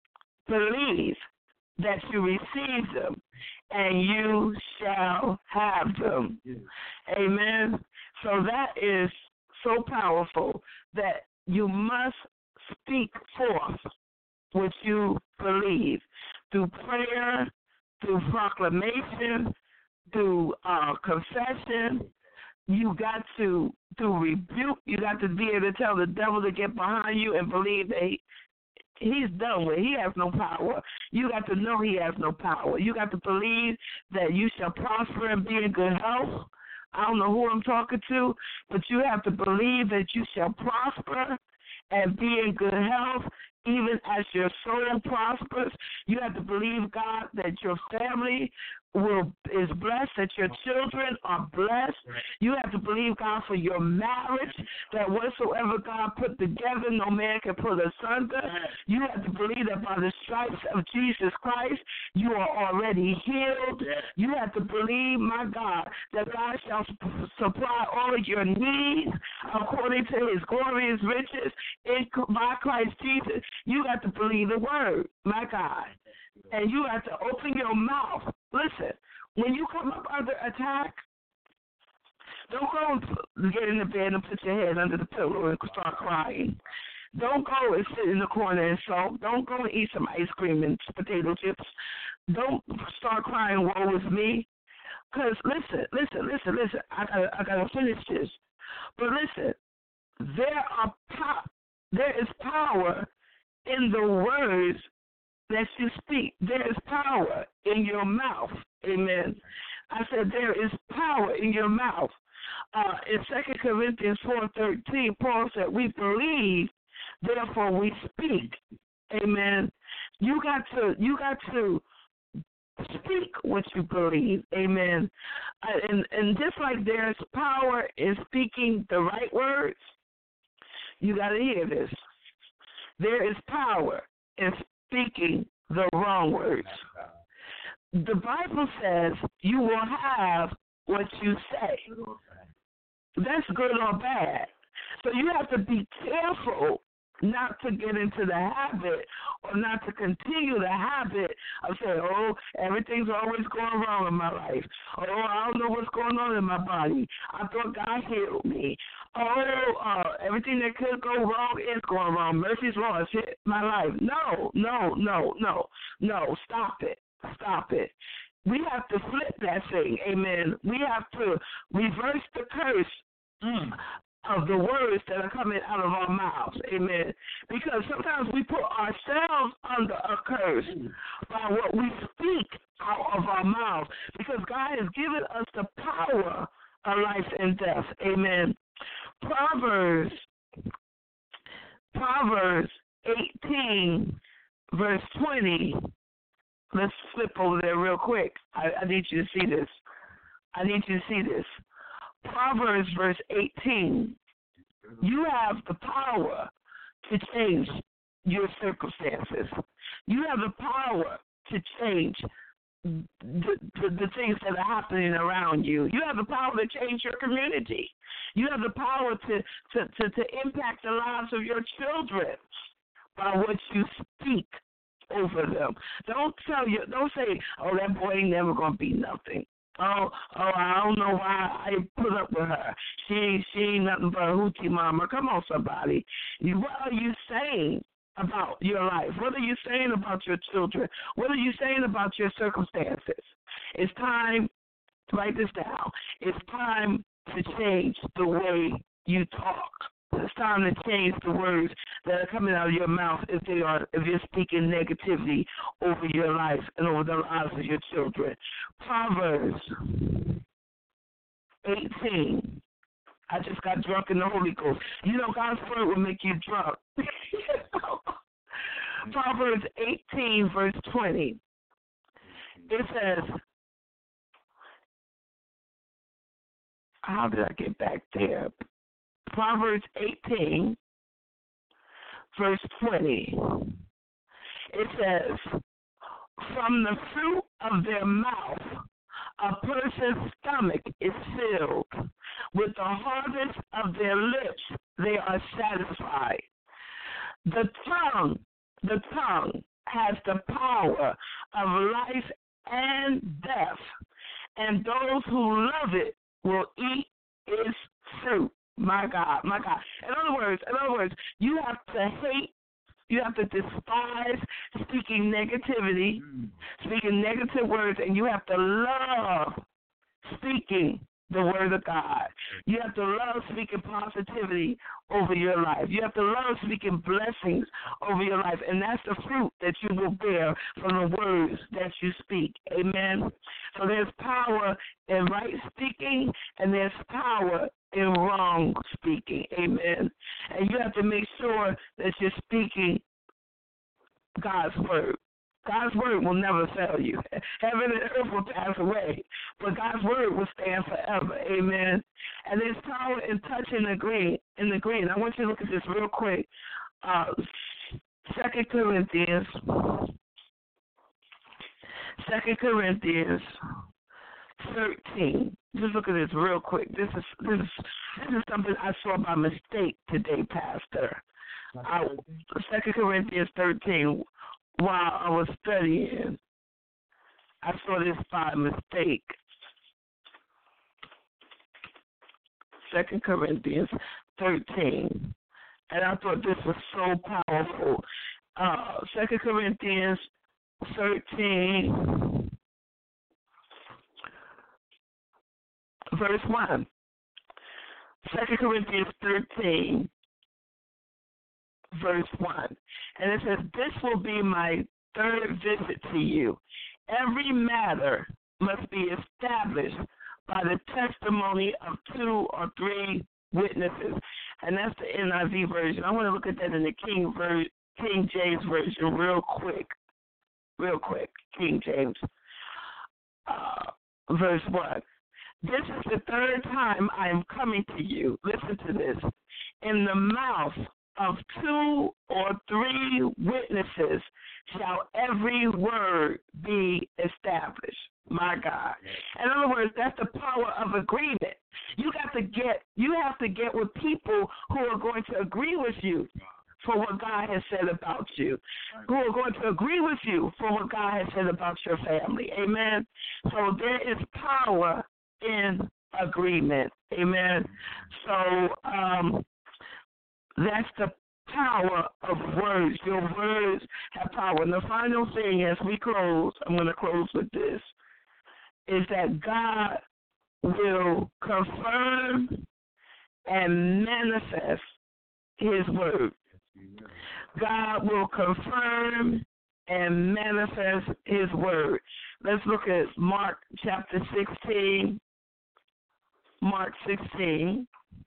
believe that you receive them, and you shall have them. Yeah. Amen. So that is so powerful that you must speak forth what you believe through prayer, through proclamation, through confession. You got to, through rebuke, you got to be able to tell the devil to get behind you and believe that he's done with. He has no power. You got to know he has no power. You got to believe that you shall prosper and be in good health. I don't know who I'm talking to, but you have to believe that you shall prosper and be in good health, even as your soul prospers. You have to believe, God, that your family is blessed, that your children are blessed. You have to believe, God, for your marriage, that whatsoever God put together, no man can put asunder. You have to believe that by the stripes of Jesus Christ, you are already healed. You have to believe, my God, that God shall supply all of your needs according to his glorious riches by Christ Jesus. You got to believe the word, my God. And you have to open your mouth. Listen, when you come up under attack, don't go and get in the bed and put your head under the pillow and start crying. Don't go and sit in the corner and sulk. Don't go and eat some ice cream and potato chips. Don't start crying, woe is me. Because listen. I gotta finish this. But listen, there is power in the words that you speak. There is power in your mouth. Amen. I said there is power in your mouth. In 2 Corinthians 4:13, Paul said, we believe, therefore we speak. Amen. You got to speak what you believe. Amen. And just like there's power in speaking the right words, you got to hear this. There is power in speaking the wrong words. The Bible says you will have what you say. That's good or bad. So you have to be careful not to get into the habit or not to continue the habit of saying, oh, everything's always going wrong in my life. Oh, I don't know what's going on in my body. I thought God healed me. Oh, everything that could go wrong is going wrong. Mercy's law has hit my life. No. Stop it. We have to flip that thing. Amen. We have to reverse the curse of the words that are coming out of our mouths. Amen. Because sometimes we put ourselves under a curse by what we speak out of our mouths, because God has given us the power of life and death. Amen. Proverbs 18, verse 20. Let's flip over there real quick. I need you to see this. Proverbs verse 18. You have the power to change your circumstances. You have the power to change the things that are happening around you. You have the power to change your community. You have the power to impact the lives of your children by what you speak over them. Don't say, oh, that boy ain't never gonna be nothing. Oh, I don't know why I put up with her. She ain't nothing but a hoochie mama. Come on, somebody. What are you saying about your life? What are you saying about your children? What are you saying about your circumstances? It's time to write this down. It's time to change the way you talk. It's time to change the words that are coming out of your mouth if you're speaking negativity over your life and over the lives of your children. Proverbs 18. I just got drunk in the Holy Ghost. You know, God's word will make you drunk. Proverbs 18, verse 20. It says, how did I get back there? Proverbs 18, verse 20. It says, from the fruit of their mouth, a person's stomach is filled. With the harvest of their lips, they are satisfied. The tongue has the power of life and death, and those who love it will eat its fruit. My God. In other words, you have to hate, you have to despise speaking negativity, speaking negative words, and you have to love speaking the word of God. You have to love speaking positivity over your life. You have to love speaking blessings over your life, and that's the fruit that you will bear from the words that you speak. Amen? So there's power in right speaking, and there's power in wrong speaking. Amen? And you have to make sure that you're speaking God's word. God's word will never fail you. Heaven and earth will pass away, but God's word will stand forever. Amen. And there's power in touching the green. I want you to look at this real quick. 2 Corinthians 13. Just look at this real quick. This is something I saw by mistake today, Pastor. 2 Corinthians 13. While I was studying, I saw this by mistake. 2 Corinthians 13. And I thought this was so powerful. 2 Corinthians 13, verse 1. 2 Corinthians 13, verse 1. And it says, this will be my third visit to you. Every matter must be established by the testimony of 2 or 3 witnesses. And that's the NIV version. I want to look at that in the King James Version real quick. real quick, King James, verse 1. This is the third time I am coming to you. Listen to this. In the mouth of 2 or 3 witnesses shall every word be established. My God. In other words, that's the power of agreement. You have to get with people who are going to agree with you for what God has said about you, who are going to agree with you for what God has said about your family. Amen. So there is power in agreement. Amen. So that's the power of words. Your words have power. And the final thing as we close, I'm going to close with this, is that God will confirm and manifest his word. God will confirm and manifest his word. Let's look at Mark chapter 16. Mark 16.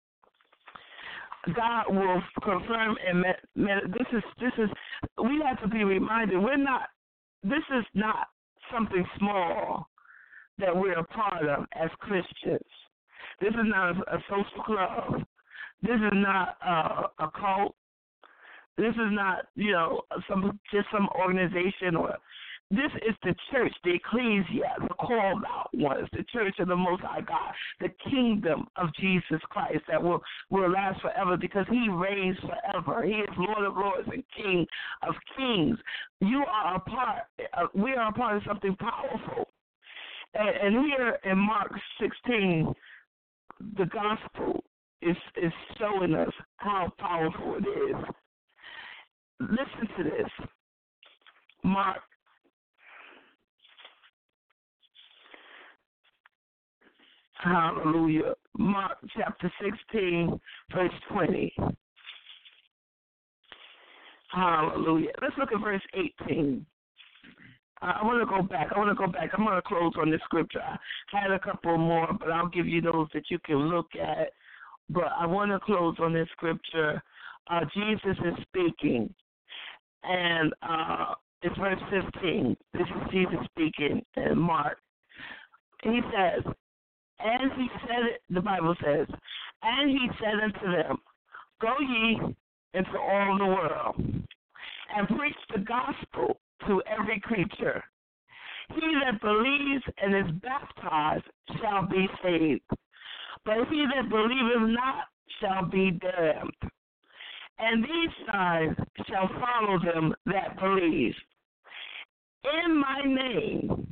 God will confirm and this is we have to be reminded this is not something small that we're a part of as Christians. This is not a social club. This is not a cult. This is not, some organization or. This is the church, the ecclesia, the called out ones, the church of the Most High God, the kingdom of Jesus Christ that will last forever because he reigns forever. He is Lord of lords and King of kings. We are a part of something powerful. And here in Mark 16, the gospel is showing us how powerful it is. Listen to this. Mark Hallelujah. Mark chapter 16, verse 20. Hallelujah. Let's look at verse 18. I want to go back. I'm going to close on this scripture. I had a couple more, but I'll give you those that you can look at. But I want to close on this scripture. Jesus is speaking, and it's verse 15. This is Jesus speaking in Mark. He says, and he said it, the Bible says, and he said unto them, go ye into all the world, and preach the gospel to every creature. He that believes and is baptized shall be saved, but he that believeth not shall be damned. And these signs shall follow them that believe. In my name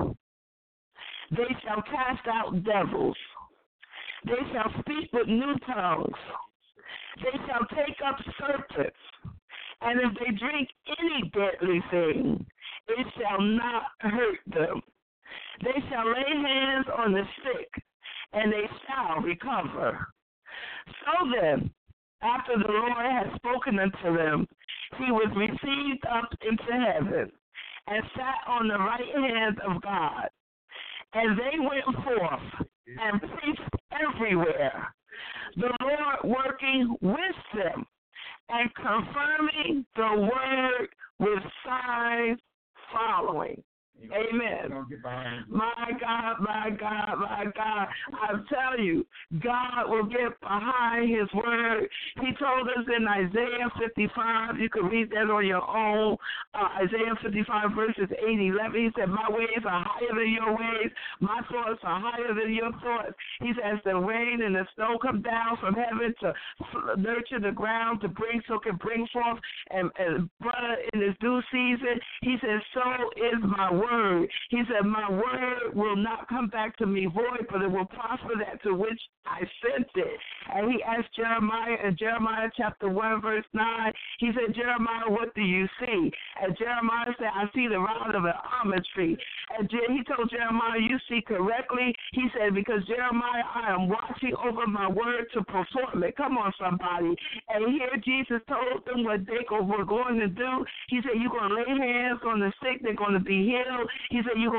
they shall cast out devils. They shall speak with new tongues. They shall take up serpents. And if they drink any deadly thing, it shall not hurt them. They shall lay hands on the sick, and they shall recover. So then, after the Lord had spoken unto them, he was received up into heaven, and sat on the right hand of God. And they went forth and preached everywhere, the Lord working with them and confirming the word with signs following. Amen. My God, my God, my God. I tell you, God will get behind his word. He told us in Isaiah 55, you can read that on your own, Isaiah 55 verses 8 and 11. He said, my ways are higher than your ways. My thoughts are higher than your thoughts. He says the rain and the snow come down from heaven to nurture the ground, to bring so can bring forth and butter in its due season. He says, so is my word. He said, my word will not come back to me void, but it will prosper that to which I sent it. And he asked Jeremiah in Jeremiah chapter 1, verse 9, he said, Jeremiah, what do you see? And Jeremiah said, I see the rod of an almond tree. And he told Jeremiah, you see correctly. He said, because Jeremiah, I am watching over my word to perform it. Come on, somebody. And here Jesus told them what they were going to do. He said, you're going to lay hands on the sick. They're going to be healed. He said, you're going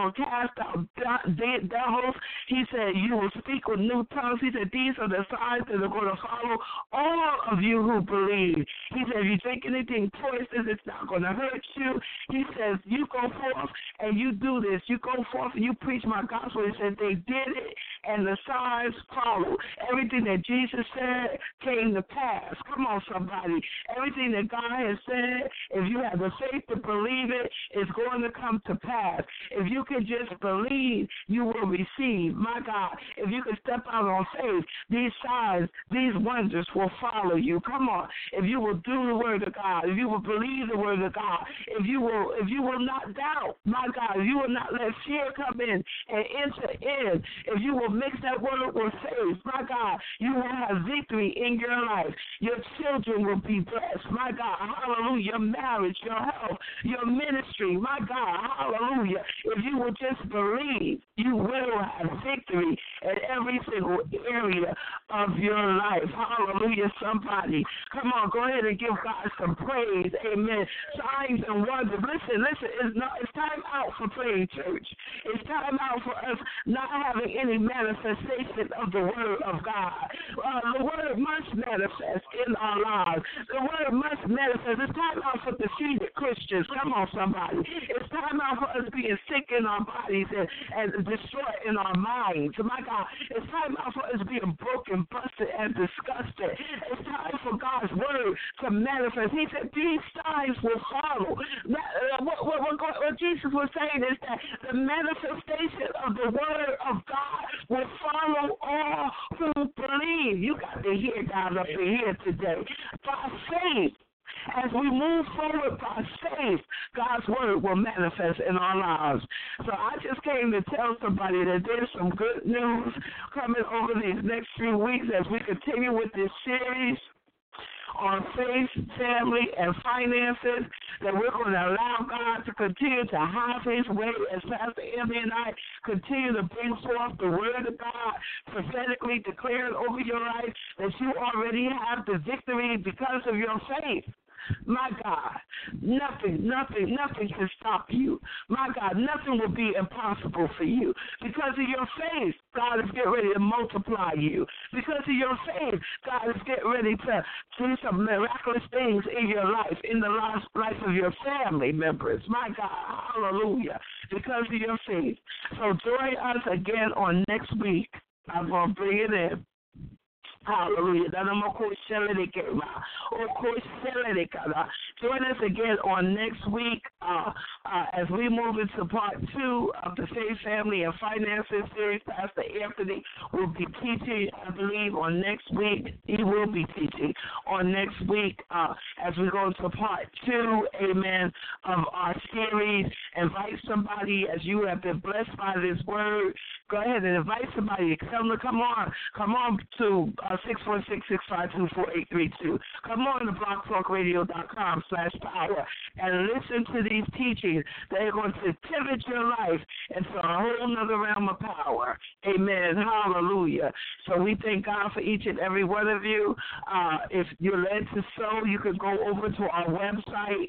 going to cast out devils. He said, you will speak with new tongues. He said, these are the signs that are going to follow all of you who believe. He said, if you drink anything poisonous, it's not going to hurt you. He says, you go forth and you do this. You go forth and you preach my gospel. He said, they did it, and the signs followed. Everything that Jesus said came to pass. Come on, somebody. Everything that God has said, if you have the faith to believe it, it's going to come to pass. If you can just believe, you will receive. My God, if you can step out on faith, these signs, these wonders will follow you. Come on. If you will do the word of God, if you will believe the word of God, if you will not doubt, my God, if you will not let fear come in and enter in, if you will mix that word with faith, my God, you will have victory in your life. Your children will be blessed. My God, hallelujah. Your marriage, your health, your ministry, my God, hallelujah. If you will just believe, you will have victory in every single area of your life. Hallelujah, somebody. Come on, go ahead and give God some praise. Amen. Signs and wonders. Listen, it's time out for playing church. It's time out for us not having any manifestation of the word of God. The word must manifest in our lives. The word must manifest. It's time out for defeated Christians. Come on, somebody. It's time out for us being sick in our bodies and destroyed in our minds. My God, it's time out for us being broken, busted, and disgusted. It's time for God's word to manifest. He said these signs will follow. What Jesus was saying is that the manifestation of the word of God will follow all who believe. You got to hear God up in here today. By faith, as we move forward by faith, God's word will manifest in our lives. So I just came to tell somebody that there's some good news coming over these next few weeks as we continue with this series on faith, family, and finances, that we're going to allow God to continue to have his way as Pastor Emmy and I continue to bring forth the word of God, prophetically declared over your life that you already have the victory because of your faith. My God, nothing can stop you. My God, nothing will be impossible for you. Because of your faith, God is getting ready to multiply you. Because of your faith, God is getting ready to do some miraculous things in your life, in the life of your family members. My God, hallelujah. Because of your faith. So join us again on next week. I'm going to bring it in. Hallelujah. Join us again on next week as we move into part 2 of the Faith, Family, and Finances series. Pastor Anthony will be teaching, I believe, on next week. He will be teaching on next week as we go into part 2, amen, of our series. Invite somebody as you have been blessed by this word. Go ahead and invite somebody. Tell them to come on to 646-652-4832. Come on to blogtalkradio.com/power and listen to these teachings. They're going to pivot your life into a whole nother realm of power. Amen. Hallelujah. So we thank God for each and every one of you. If you're led to sow, you can go over to our website,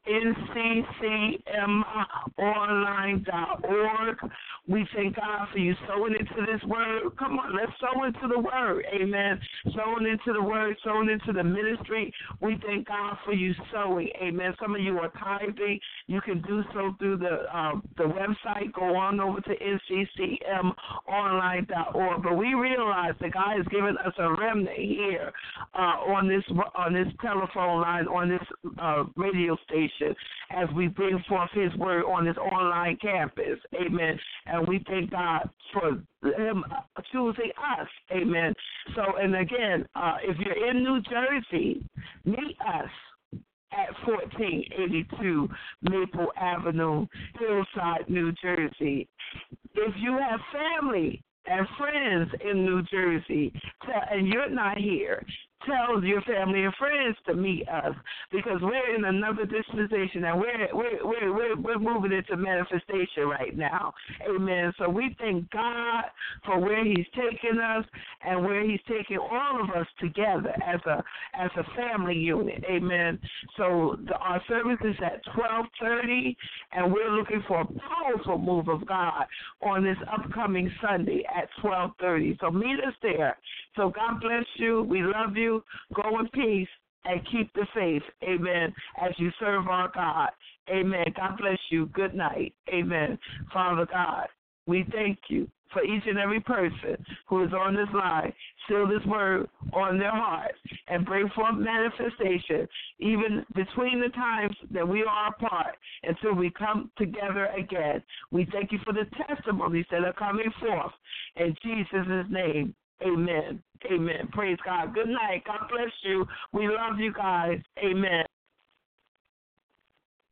nccmonline.org. We thank God for you sowing into this word. Come on, let's sow into the word. Amen. Sowing into the word, sowing into the ministry. We thank God for you sowing. Amen. Some of you are tithing. You can do so through the website. Go on over to nccmonline.org. But we realize that God has given us a remnant here on this telephone line, on this radio station, as we bring forth his word on this online campus. Amen. And we thank God for him choosing us. Amen. So, and again, if you're in New Jersey, meet us at 1482 Maple Avenue, Hillside, New Jersey. If you have family and friends in New Jersey and you're not here, tell your family and friends to meet us, because we're in another dispensation and we're moving into manifestation right now. Amen. So we thank God for where He's taking us and where He's taking all of us together as a family unit. Amen. So our service is at 12:30, and we're looking for a powerful move of God on this upcoming Sunday at 12:30. So meet us there. So God bless you. We love you. Go in peace and keep the faith. Amen. As you serve our God. Amen. God bless you. Good night. Amen. Father God, we thank you for each and every person who is on this line. Seal this word on their hearts and bring forth manifestation, even between the times that we are apart until we come together again. We thank you for the testimonies that are coming forth. In Jesus' name, amen. Amen. Praise God. Good night. God bless you. We love you guys. Amen.